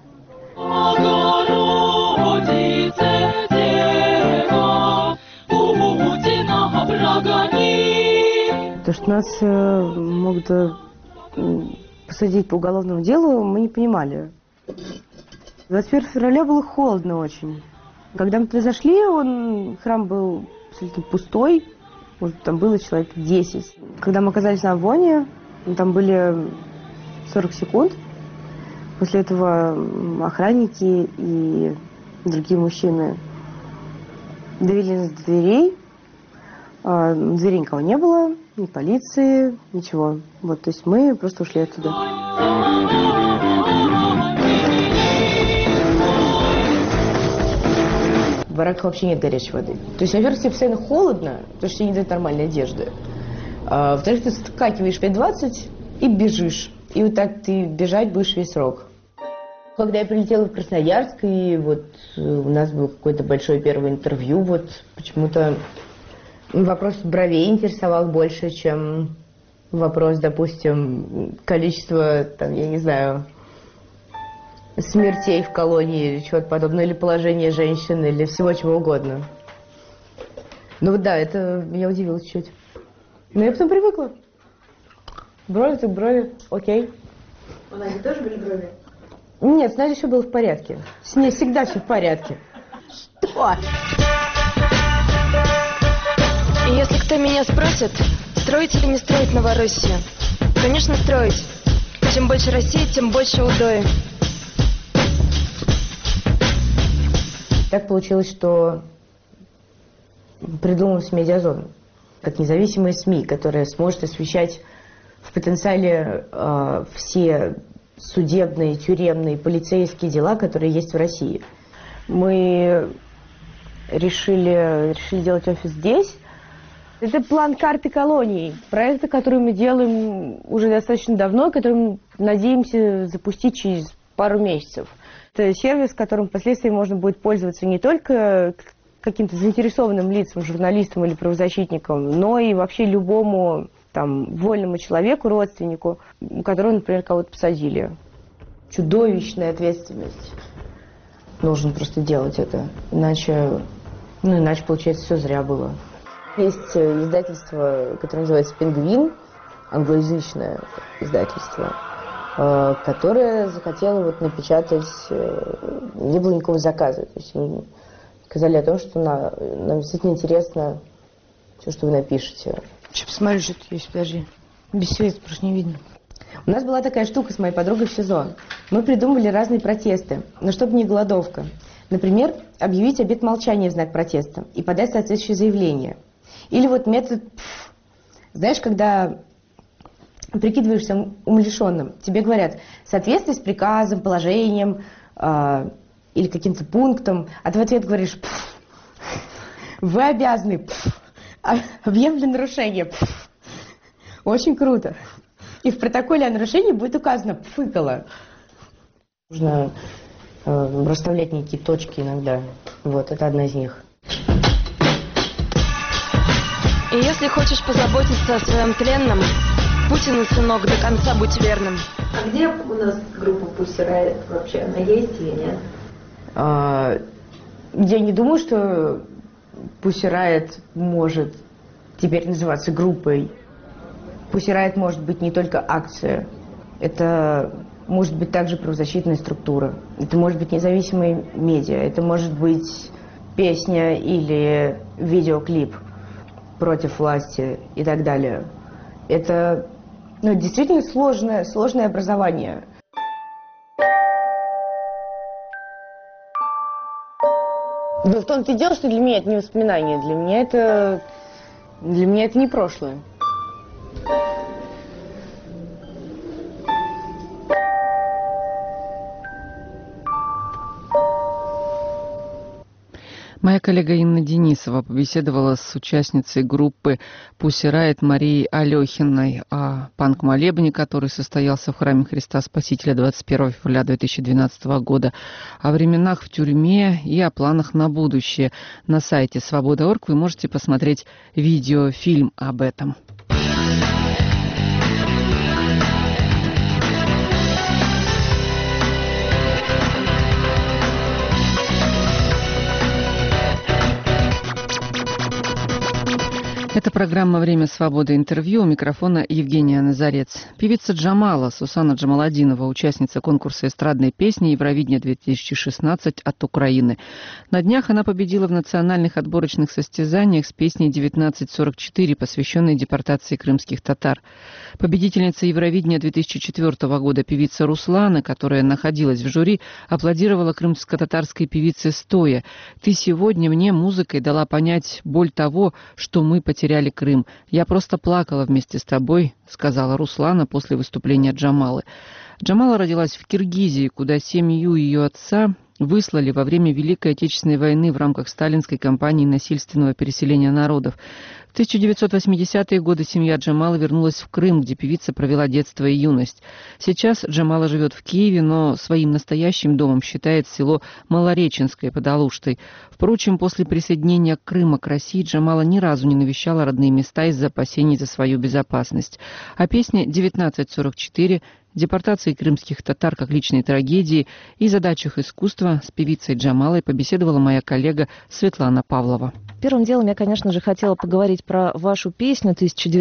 То, что нас могут посадить по уголовному делу, мы не понимали. 21 февраля было холодно очень. Когда мы туда зашли, храм был абсолютно пустой, может, там было человек 10. Когда мы оказались на Авоне, там были 40 секунд. После этого охранники и другие мужчины довели нас до дверей. Дверей никого не было, ни полиции, ничего. Вот, то есть мы просто ушли оттуда. В бараках вообще нет горячей воды. То есть, во-первых, тебе постоянно холодно, потому что тебе не дают нормальной одежды. Во-вторых, ты скакиваешь 5:20 и бежишь. И вот так ты бежать будешь весь срок. Когда я прилетела в Красноярск, и вот у нас было какое-то большое первое интервью, вот почему-то вопрос бровей интересовал больше, чем вопрос, допустим, количества, там, я не знаю, смертей в колонии или чего-то подобного, или положение женщин, или всего чего угодно. Ну вот да, это меня удивило чуть-чуть. Но я потом привыкла. Брови так брови, окей. У Нади тоже были брови? Нет, с Надей все было в порядке. С ней всегда все в порядке. Что? И если кто меня спросит, строить или не строить Новороссию? Конечно, строить. Чем больше России, тем больше удои. Так получилось, что придумалась медиазона, как независимые СМИ, которая сможет освещать в потенциале все судебные, тюремные, полицейские дела, которые есть в России. Мы решили делать офис здесь. Это план карты колоний, проекта, который мы делаем уже достаточно давно, который мы надеемся запустить через пару месяцев. Это сервис, которым впоследствии можно будет пользоваться не только каким-то заинтересованным лицам, журналистам или правозащитникам, но и вообще любому там вольному человеку, родственнику, у которого, например, кого-то посадили. Чудовищная ответственность. Нужно просто делать это. Иначе получается, все зря было. Есть издательство, которое называется «Пингвин», англоязычное издательство, которое захотело вот напечатать, не было никакого заказа. То есть мы сказали о том, что нам действительно интересно все, что вы напишете. Сейчас посмотрю, что тут есть, подожди. Без света просто не видно. У нас была такая штука с моей подругой в СИЗО. Мы придумывали разные протесты, но чтобы не голодовка. Например, объявить обет молчания в знак протеста и подать соответствующее заявление. Или вот метод, знаешь, когда прикидываешься умалишенным, тебе говорят, в соответствии с приказом, положением или каким-то пунктом, а ты в ответ говоришь, вы обязаны, объявлено нарушение. Очень круто. И в протоколе о нарушении будет указано «пфыкало». Нужно расставлять некие точки иногда. Вот, это одна из них. И если хочешь позаботиться о своем тленном, Путину, сынок, до конца будь верным. А где у нас группа Pussy Riot вообще? Она есть или нет? Я не думаю, что Pussy Riot может теперь называться группой. Pussy Riot может быть не только акция. Это может быть также правозащитная структура. Это может быть независимые медиа. Это может быть песня или видеоклип против власти и так далее. Это действительно сложное образование. Но в том-то и дело, что для меня это не воспоминание, для меня это не прошлое. Моя коллега Инна Денисова побеседовала с участницей группы Pussy Riot Марией Алехиной о панк-молебне, который состоялся в храме Христа Спасителя 21 февраля 2012 года, о временах в тюрьме и о планах на будущее. На сайте Свобода.орг вы можете посмотреть видеофильм об этом. Это программа «Время свободы. Интервью». У микрофона Евгения Назарец. Певица Джамала Сусана Джамаладинова, участница конкурса эстрадной песни «Евровидение-2016» от Украины. На днях она победила в национальных отборочных состязаниях с песней «1944», посвященной депортации крымских татар. Победительница Евровидения-2004 года певица Руслана, которая находилась в жюри, аплодировала крымско-татарской певице стоя. «Ты сегодня мне музыкой дала понять боль того, что мы потеряли Крым. Я просто плакала вместе с тобой», — сказала Руслана после выступления Джамалы. Джамала родилась в Киргизии, куда семью ее отца выслали во время Великой Отечественной войны в рамках сталинской кампании насильственного переселения народов. В 1980-е годы семья Джамалы вернулась в Крым, где певица провела детство и юность. Сейчас Джамала живет в Киеве, но своим настоящим домом считает село Малореченское под Алуштой. Впрочем, после присоединения Крыма к России Джамала ни разу не навещала родные места из-за опасений за свою безопасность. О песне «1944», депортации крымских татар как личной трагедии и задачах искусства с певицей Джамалой побеседовала моя коллега Светлана Павлова. Первым делом я, конечно же, хотела поговорить про вашу песню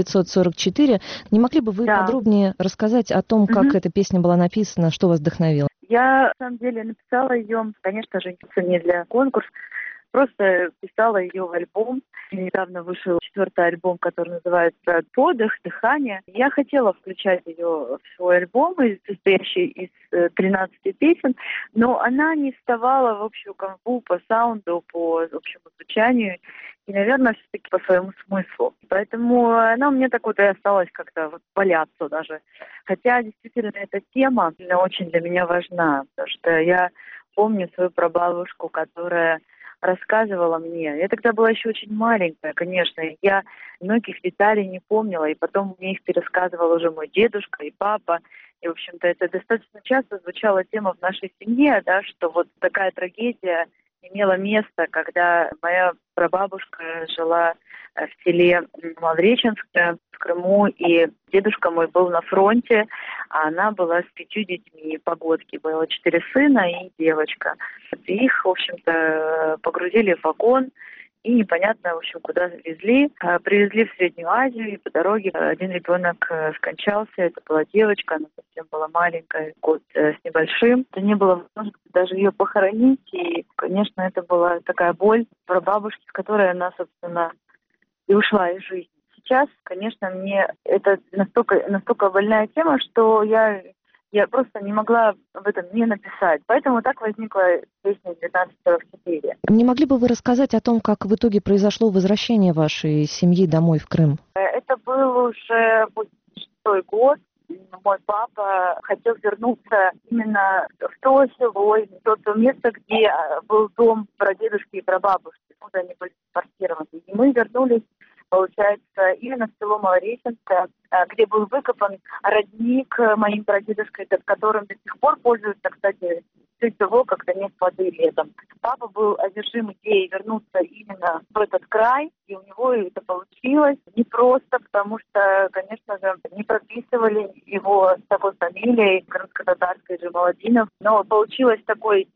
«1944». Не могли бы вы подробнее рассказать о том, как эта песня была написана, что вас вдохновило? Я, на самом деле, написала ее, конечно же, не для конкурса, просто писала ее в альбом. Недавно вышел 4-й альбом, который называется «Подых», «Дыхание». Я хотела включать ее в свой альбом, состоящий из 13 песен, но она не вставала в общую канву по саунду, по общему звучанию и, наверное, все-таки по своему смыслу. Поэтому она у меня так вот и осталась как-то вот валяться даже. Хотя, действительно, эта тема очень для меня важна, потому что я помню свою прабабушку, которая рассказывала мне. Я тогда была еще очень маленькая, конечно. Я многих деталей не помнила, и потом мне их пересказывал уже мой дедушка и папа. И, в общем-то, это достаточно часто звучала тема в нашей семье, да, что вот такая трагедия имела место, когда моя прабабушка жила в селе Малореченское в Крыму, и дедушка мой был на фронте, а она была с 5 детьми, погодки. Было 4 сына и девочка. И их, в общем-то, погрузили в вагон и непонятно, в общем, куда везли. Привезли в Среднюю Азию, и по дороге один ребенок скончался. Это была девочка, она совсем была маленькая, год с небольшим. Это не было возможности даже ее похоронить. И, конечно, это была такая боль прабабушки, с которой она, собственно, и ушла из жизни. Сейчас, конечно, мне это настолько больная тема, что я просто не могла об этом не написать. Поэтому так возникла песня «1944». Не могли бы вы рассказать о том, как в итоге произошло возвращение вашей семьи домой в Крым? Это был уже 86-й год. Мой папа хотел вернуться именно в то село, в то место, где был дом прадедушки и прабабушки, куда они были депортированы. И мы вернулись, получается, именно в село Малореченское, где был выкопан родник моим прадедушкой, которым до сих пор пользуются, кстати, все село, когда нет воды летом. Папа был одержим идеей вернуться именно в этот край, и у него это получилось. Не просто, потому что, конечно же, не прописывали его с такой фамилией, крымско-татарской Джамаладинов, но получилось такой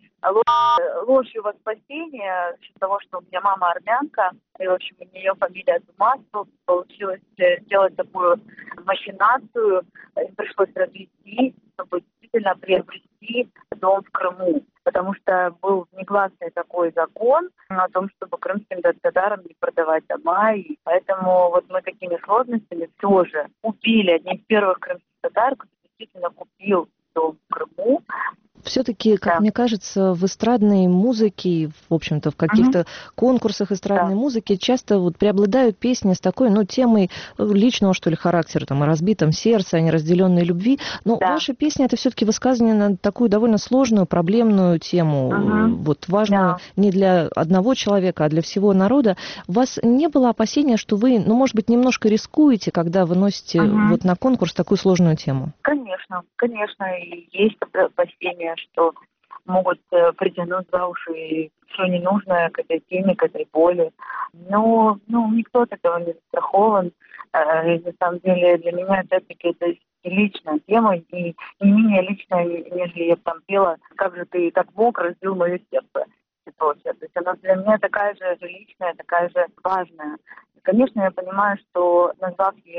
ложью во спасение, за счет того, что у меня мама армянка, и, в общем, у нее фамилия Думасов, получилось сделать такую махинацию, им пришлось развести, чтобы действительно приобрести дом в Крыму, потому что был негласный такой закон о том, чтобы крымским татарам не продавать дома, и поэтому вот мы такими сложностями все же купили, одни из первых крымских татар, кто действительно купил дом в Крыму. Все-таки, как мне кажется, в эстрадной музыке, в общем-то, в каких-то конкурсах эстрадной музыки часто вот преобладают песни с такой, темой личного, что ли, характера, о разбитом сердце, о неразделенной любви. Но ваша песня — это все-таки высказывание на такую довольно сложную, проблемную тему, вот важную не для одного человека, а для всего народа. У вас не было опасения, что вы, может быть, немножко рискуете, когда выносите вот на конкурс такую сложную тему? Конечно, и есть опасения, что могут притянуть за уши все ненужное к этой теме, к этой боли. Но никто от этого не застрахован. И, на самом деле, для меня, опять-таки, это личная тема, и не менее личная, нежели я там пела «Как же ты так мог, разбил мое сердце». и прочее. То есть она для меня такая же личная, такая же важная. И, конечно, я понимаю, что, назвав ее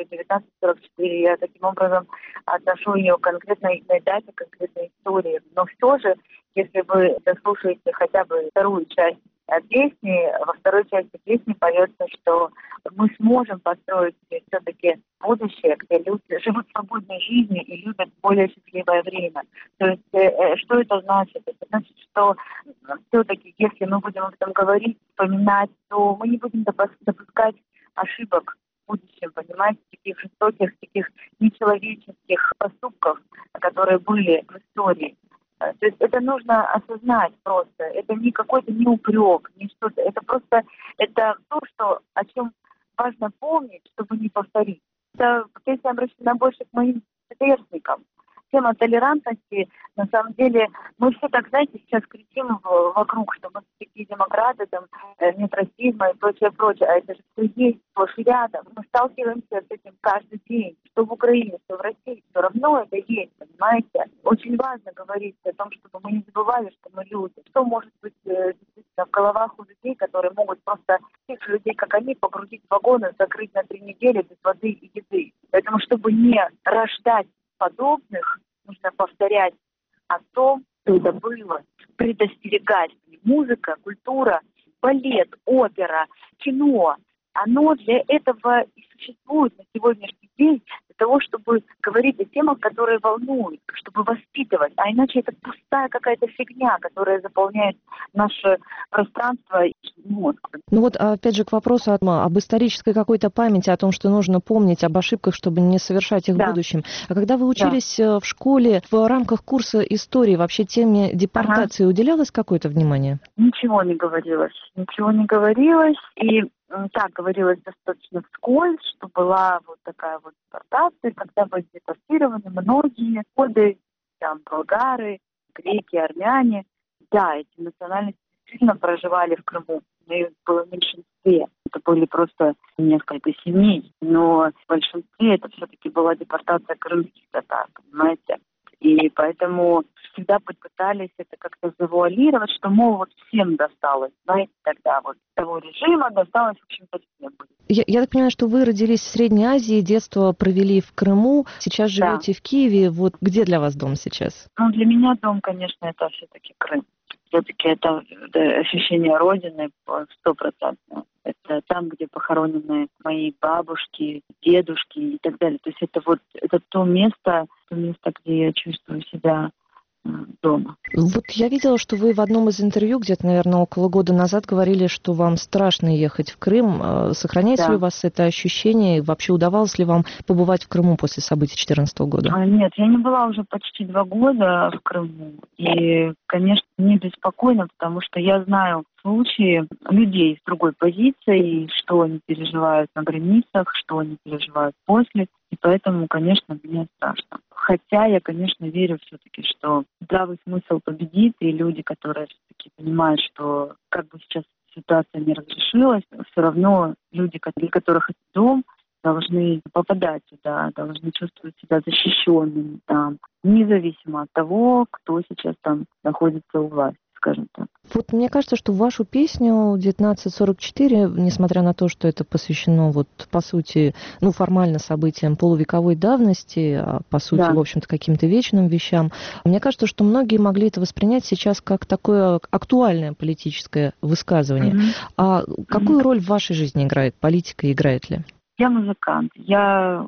1944, я таким образом отношу ее к конкретной дате, конкретной истории. Но все же, если вы дослушаете хотя бы вторую часть песни, во второй части песни поется, что мы сможем построить все-таки будущее, где люди живут свободной жизнью и любят более счастливое время. То есть, что это значит? Это значит, что все-таки, если мы будем об этом говорить, вспоминать, то мы не будем допускать ошибок в будущем, понимаете, таких жестоких, таких нечеловеческих поступков, которые были в истории. То есть это нужно осознать просто. Это не какой-то не упрек, не что-то. Это просто это то, о чем важно помнить, чтобы не повторить. Это песня обращена больше к моим сверстникам. Тема толерантности, на самом деле, мы все так, знаете, сейчас кричим вокруг, что мы такие демократы, там, нет расизма и прочее, прочее. А это же все есть, сплошь и рядом. Мы сталкиваемся с этим каждый день. Что в Украине, что в России. Все равно это есть, понимаете? Очень важно говорить о том, чтобы мы не забывали, что мы люди. Что может быть действительно в головах у людей, которые могут просто тех же людей, как они, погрузить в вагоны, закрыть на 3 недели без воды и еды. Поэтому, чтобы не рождать подобных, нужно повторять о том, что это было, предостерегать. Музыка, культура, балет, опера, кино, оно для этого и существует на сегодняшний день, для того, чтобы говорить о темах, которые волнуют, чтобы воспитывать. А иначе это пустая какая-то фигня, которая заполняет наше пространство и мозг. Ну вот, опять же, к вопросу об исторической какой-то памяти, о том, что нужно помнить об ошибках, чтобы не совершать их в будущем. А когда вы учились в школе, в рамках курса истории, вообще теме депортации уделялось какое-то внимание? Ничего не говорилось. Ничего не говорилось. И так говорилось достаточно вскользь, что была вот такая вот депортация, когда были депортированы многие годы, там, болгары, греки, армяне. Да, эти национальности сильно проживали в Крыму, но их было в меньшинстве. Это были просто несколько семей, но в большинстве это все-таки была депортация крымских татар, понимаете? И поэтому всегда пытались это как-то завуалировать, что, мол, вот всем досталось, знаете, тогда вот того режима досталось, в общем-то, всем. Я так понимаю, что вы родились в Средней Азии, детство провели в Крыму, сейчас живете в Киеве. Вот где для вас дом сейчас? Ну, для меня дом, конечно, это все-таки Крым. Все-таки это ощущение родины 100%. Это там, где похоронены мои бабушки, дедушки и так далее. То есть это то место, где я чувствую себя дома. Вот я видела, что вы в одном из интервью, где-то, наверное, около года назад, говорили, что вам страшно ехать в Крым. Сохраняется ли у вас это ощущение? Вообще удавалось ли вам побывать в Крыму после событий 2014 года? Нет, я не была уже почти 2 года в Крыму. И, конечно, мне беспокойно, потому что я знаю случаи людей с другой позицией, что они переживают на границах, что они переживают после. И поэтому, конечно, мне страшно. Хотя я, конечно, верю все-таки, что здравый смысл победит, и люди, которые все-таки понимают, что как бы сейчас ситуация не разрешилась, все равно люди, для которых это дом, должны попадать туда, должны чувствовать себя защищенными там, независимо от того, кто сейчас там находится у власти, скажем так. Вот мне кажется, что вашу песню 1944, несмотря на то, что это посвящено вот по сути, формально событиям полувековой давности, а по сути, в общем-то, каким-то вечным вещам, мне кажется, что многие могли это воспринять сейчас как такое актуальное политическое высказывание. А какую роль в вашей жизни играет политика, играет ли? Я музыкант. Я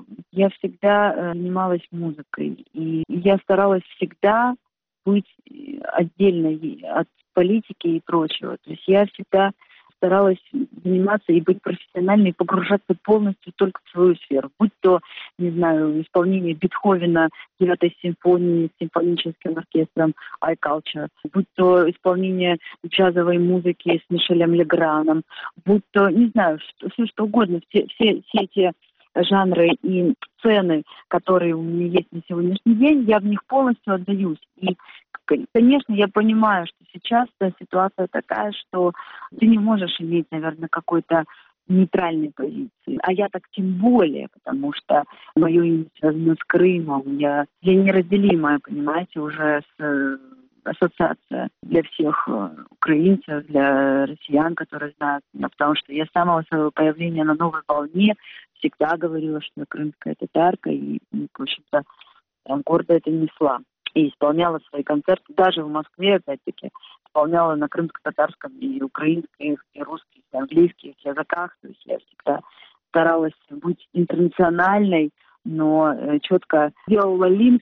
всегда занималась музыкой. И я старалась всегда быть отдельной от политики и прочего. То есть я всегда старалась заниматься и быть профессиональной, и погружаться полностью только в свою сферу. Будь то, не знаю, исполнение Бетховена 9-й симфонии с симфоническим оркестром iCulture, будь то исполнение джазовой музыки с Мишелем Леграном, будь то, не знаю, все что угодно, все эти жанры и сцены, которые у меня есть на сегодняшний день, я в них полностью отдаюсь. И, конечно, я понимаю, что сейчас ситуация такая, что ты не можешь иметь, наверное, какой-то нейтральной позиции. А я так тем более, потому что мое имя связано с Крымом. Я неразделимая, понимаете, уже с ассоциация для всех украинцев, для россиян, которые знают. Потому что я с самого своего появления на новой волне всегда говорила, что я крымская татарка, и, в общем-то, гордо это несла. И исполняла свои концерты, даже в Москве, опять-таки, исполняла на крымско-татарском и украинских, и русских, и английских языках. То есть я всегда старалась быть интернациональной, но четко делала линк,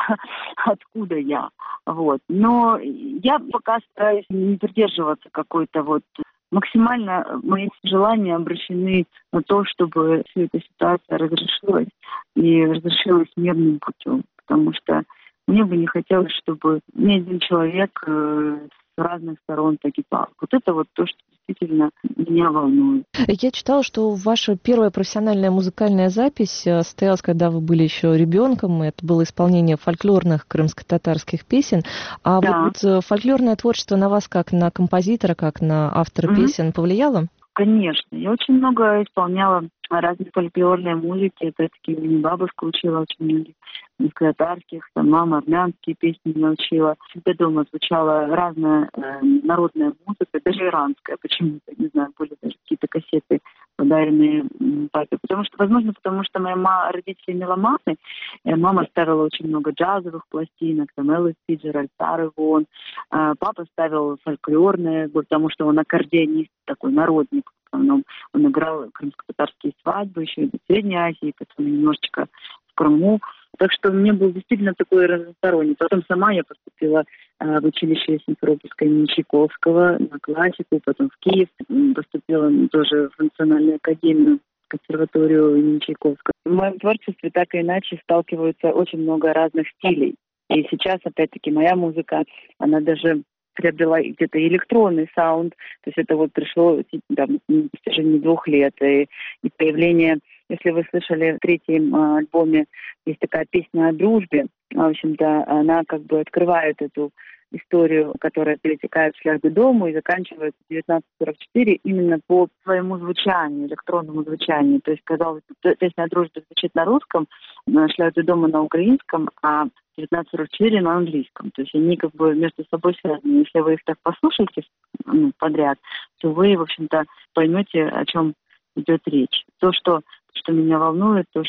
откуда я. Вот. Но я пока стараюсь не придерживаться какой-то вот... Максимально мои желания обращены на то, чтобы вся эта ситуация разрешилась, и разрешилась мирным путем. Потому что мне бы не хотелось, чтобы ни один человек с разных сторон погибал. Вот это вот то, что действительно меня волнует. Я читала, что ваша первая профессиональная музыкальная запись состоялась, когда вы были еще ребенком. Это было исполнение фольклорных крымско-татарских песен. А Да. вот фольклорное творчество на вас, как на композитора, как на автора песен, повлияло? Конечно. Я очень много исполняла разной фольклорной музыки. Опять-таки, меня бабушка учила очень многих татарских, там мама армянские песни научила. Всегда дома звучала разная народная музыка, даже иранская почему-то. Не знаю, были даже какие-то кассеты, подаренные папе. Возможно, потому что моя родители меломаны. Мама ставила очень много джазовых пластинок, там Элвис Фиджеральд, Сары Вон. Папа ставил фольклорные, потому что он аккордеонист, такой народник. В основном он играл крымско-татарские свадьбы, еще и в Средней Азии, потом немножечко в Крыму. Так что у меня был действительно такой разносторонний. Потом сама я поступила в училище Симферопольское имени Чайковского на классику, потом в Киев поступила тоже в Национальную академию, консерваторию имени Чайковского. В моем творчестве так и иначе сталкиваются очень много разных стилей. И сейчас, опять-таки, моя музыка, она даже приобрела где-то электронный саунд. То есть это вот пришло там, в течение 2 лет. И появление, если вы слышали в 3-м альбоме, есть такая песня о дружбе. В общем-то, она как бы открывает эту историю, которая перетекает в «Шлях до дому» и заканчивается в 1944 именно по своему звучанию, электронному звучанию. То есть, казалось, песня о дружбе звучит на русском, «Шлях до дома» на украинском, а 1944 на английском. То есть они как бы между собой связаны. Если вы их так послушаете подряд, то вы, в общем-то, поймете, о чем идет речь. То, что меня волнует, то,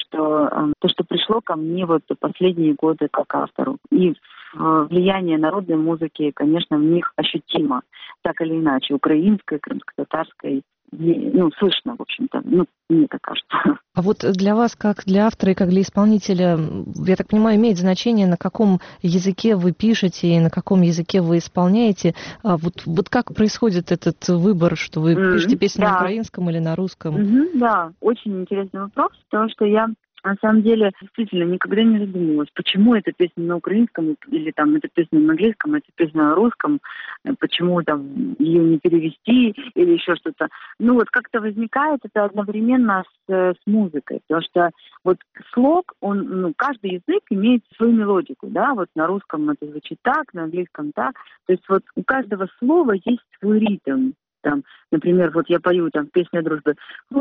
что пришло ко мне вот последние годы как автору. И влияние народной музыки, конечно, в них ощутимо, так или иначе, украинской, крымско-татарской, слышно, в общем-то, мне так кажется. А вот для вас, как для автора и как для исполнителя, я так понимаю, имеет значение, на каком языке вы пишете и на каком языке вы исполняете. Вот как происходит этот выбор, что вы пишете песни на украинском или на русском? Да, очень интересный вопрос, потому что я на самом деле действительно никогда не задумывалась, почему эта песня на украинском или там эта песня на английском, эта песня на русском, почему там ее не перевести или еще что-то. Вот как-то возникает это одновременно с музыкой, потому что вот слог, каждый язык имеет свою мелодику, да, вот на русском это звучит так, на английском так, то есть вот у каждого слова есть свой ритм. Там, например, вот я пою там песню о дружбе.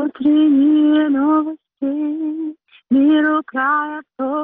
Утренние новости, миру края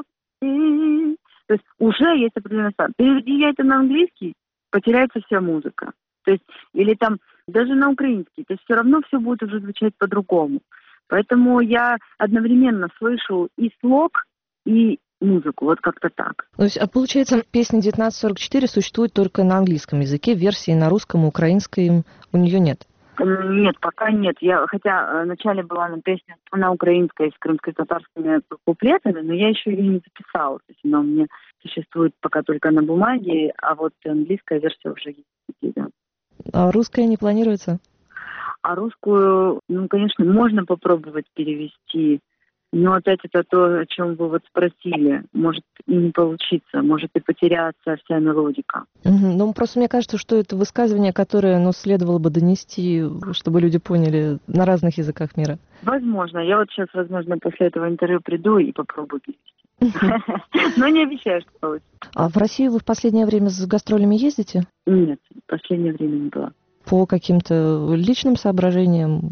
топи. То есть уже есть определенный стан. Переведи я это на английский, потеряется вся музыка. То есть, или там даже на украинский. То есть все равно все будет уже звучать по-другому. Поэтому я одновременно слышу и слог, и музыку, вот как-то так. То есть, получается, песня 1944 существует только на английском языке, версии на русском и украинской у нее нет? Нет, пока нет. Хотя вначале была песня на украинской с крымско-татарскими куплетами, но я еще ее не записала. То есть она у меня существует пока только на бумаге, а вот английская версия уже есть. Да. А русская не планируется? А русскую, конечно, можно попробовать перевести. Но опять это то, о чем вы вот спросили. Может и не получиться, может и потеряться вся мелодика. Просто мне кажется, что это высказывание, которое следовало бы донести, чтобы люди поняли на разных языках мира. Возможно. Я вот сейчас, возможно, после этого интервью приду и попробую перевести. Но не обещаю, что получится. А в Россию вы в последнее время с гастролями ездите? Нет, в последнее время не была. По каким-то личным соображениям?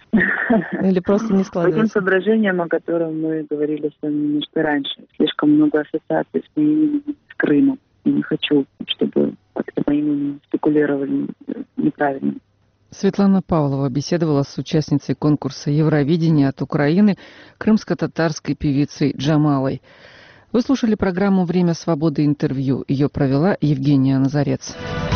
Или просто не складывается? По тем соображениям, о которых мы говорили с вами немножко раньше. Слишком много ассоциаций с Крымом. И не хочу, чтобы как-то просто моим именем спекулировали неправильно. Светлана Павлова беседовала с участницей конкурса Евровидения от Украины, крымско-татарской певицей Джамалой. Вы слушали программу «Время свободы. Интервью». Ее провела Евгения Назарец.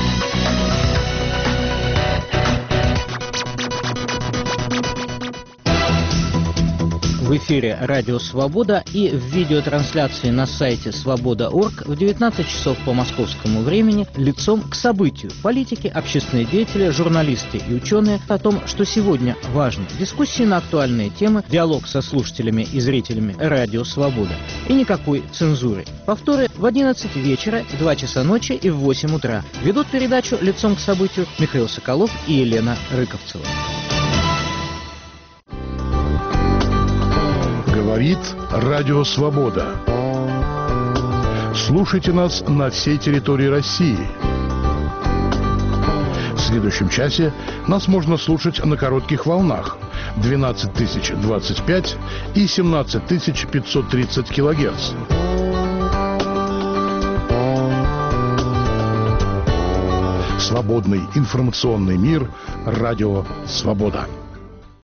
В эфире «Радио Свобода» и в видеотрансляции на сайте свобода.орг в 19 часов по московскому времени «Лицом к событию». Политики, общественные деятели, журналисты и ученые о том, что сегодня важно. Дискуссии на актуальные темы, диалог со слушателями и зрителями «Радио Свобода». И никакой цензуры. Повторы в 11 вечера, в 2 часа ночи и в 8 утра. Ведут передачу «Лицом к событию» Михаил Соколов и Елена Рыковцева. Говорит Радио Свобода. Слушайте нас на всей территории России. В следующем часе нас можно слушать на коротких волнах 12025 и 17530 килогерц. Свободный информационный мир. Радио Свобода.